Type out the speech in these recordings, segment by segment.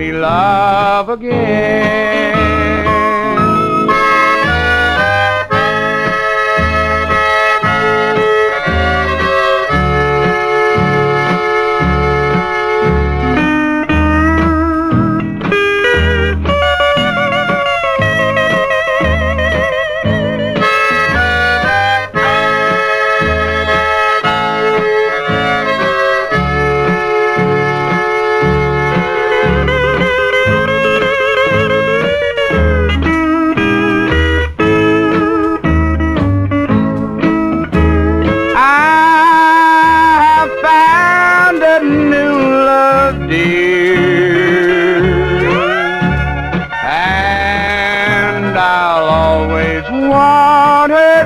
me love again. Dear, and I'll always want her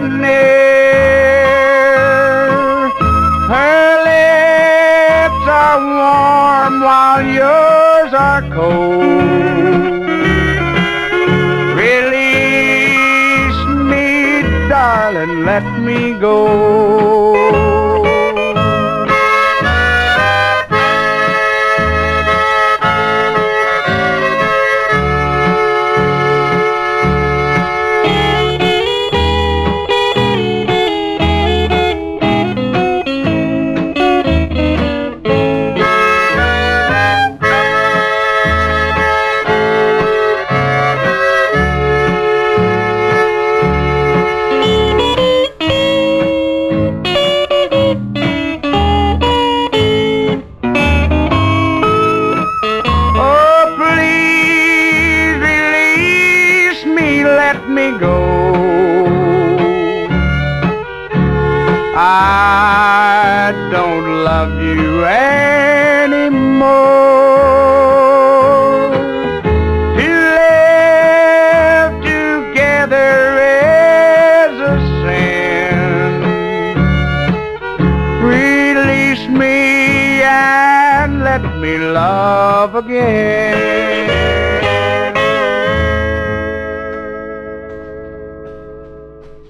near. Her lips are warm while yours are cold. Release me, darling, let me go. Let me go. I don't love you anymore. To live together is a sin. Release me and let me love again.